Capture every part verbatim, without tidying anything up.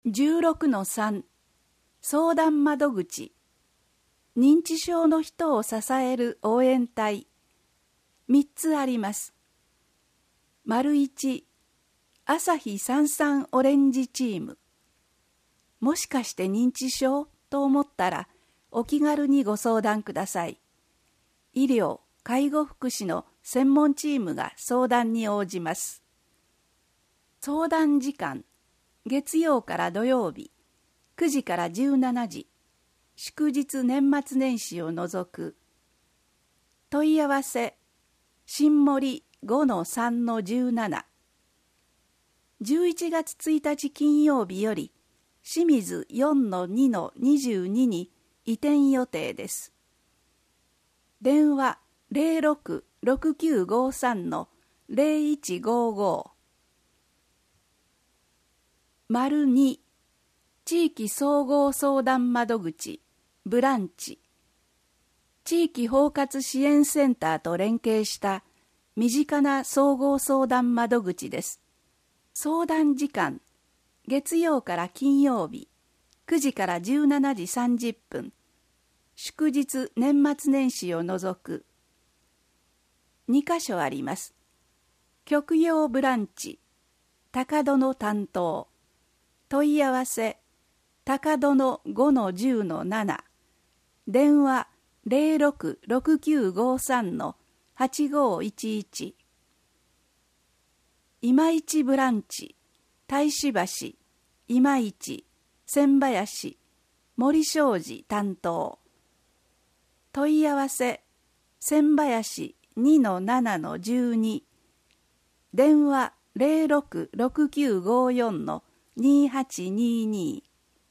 じゅうろくのさん 相談窓口。認知症の人を支える応援隊。みっつあります。丸いち、朝日さんさんオレンジチーム。もしかして認知症と思ったらお気軽にご相談ください。医療・介護福祉の専門チームが相談に応じます。相談時間、月曜から土曜日、くじからじゅうしちじ、祝日年末年始を除く。問い合わせ、新森 ごのさんのじゅうなな。じゅういちがつついたち金曜日より、清水 よんのにのにじゅうに に移転予定です。電話 ゼロろく ろくきゅうごさん のゼロいちごご。丸に、地域総合相談窓口、ブランチ。地域包括支援センターと連携した身近な総合相談窓口です。相談時間、月曜から金曜日、くじからじゅうしちじさんじゅっぷん、祝日年末年始を除く。にかしょあります。局用ブランチ、高戸の担当。問い合わせ、高戸の ごのじゅうのなな。電話 ゼロろく ろくきゅうごさん のはちごいちいち。今市ブランチ、太子橋、今市、千林、森庄司担当。問い合わせ、千林 にのななのじゅうに。電話 ゼロろく ろくきゅうごよん のにはちにに。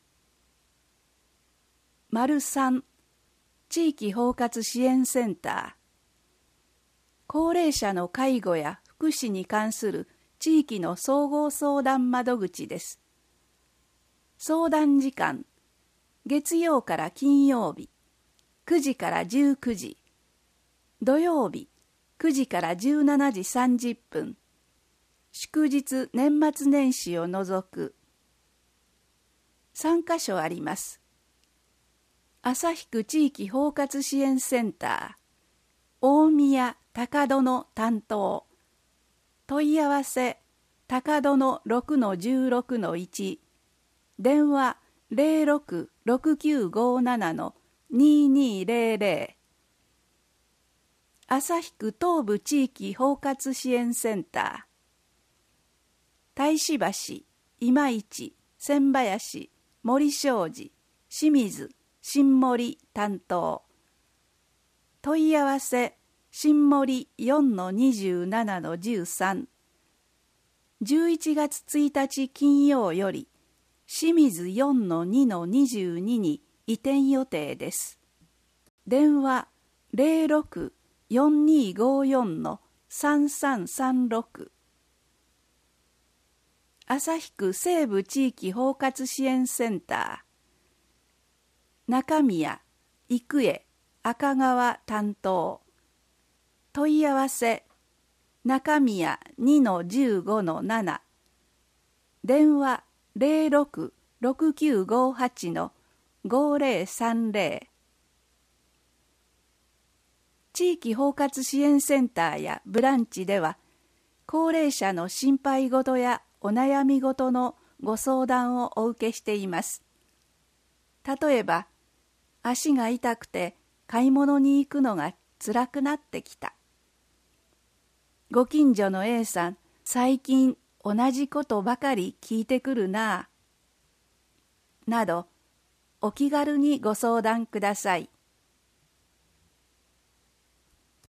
丸さん、地域包括支援センター。高齢者の介護や福祉に関する地域の総合相談窓口です。相談時間、月曜から金曜日、くじからじゅうくじ、土曜日、くじからじゅうしちじさんじゅっぷん、祝日年末年始を除く。さんかしょあります。旭区地域包括支援センター、大宮高戸の担当。問い合わせ、高戸の ろくのじゅうろくのいち。電話 ゼロろく ろくきゅうごなな のににゼロゼロ。旭区東部地域包括支援センター。太子橋、今市、千林、森庄司、清水、新森担当。問い合わせ、新森 よんのにじゅうななのじゅうさん。じゅういちがつついたち金曜より、清水 よんのにのにじゅうに に移転予定です。電話 ゼロろく よんにごよん のさんさんさんろく。旭区西部地域包括支援センター。中宮、生江、赤川担当。問い合わせ、中宮 にのじゅうごのなな。電話 ゼロろく ろくきゅうごはち のごゼロさんゼロ。地域包括支援センターやブランチでは、高齢者の心配事やお悩み事のご相談をお受けしています。例えば、足が痛くて買い物に行くのが辛くなってきた。ご近所の A さん、最近同じことばかり聞いてくるなぁ。など、お気軽にご相談ください。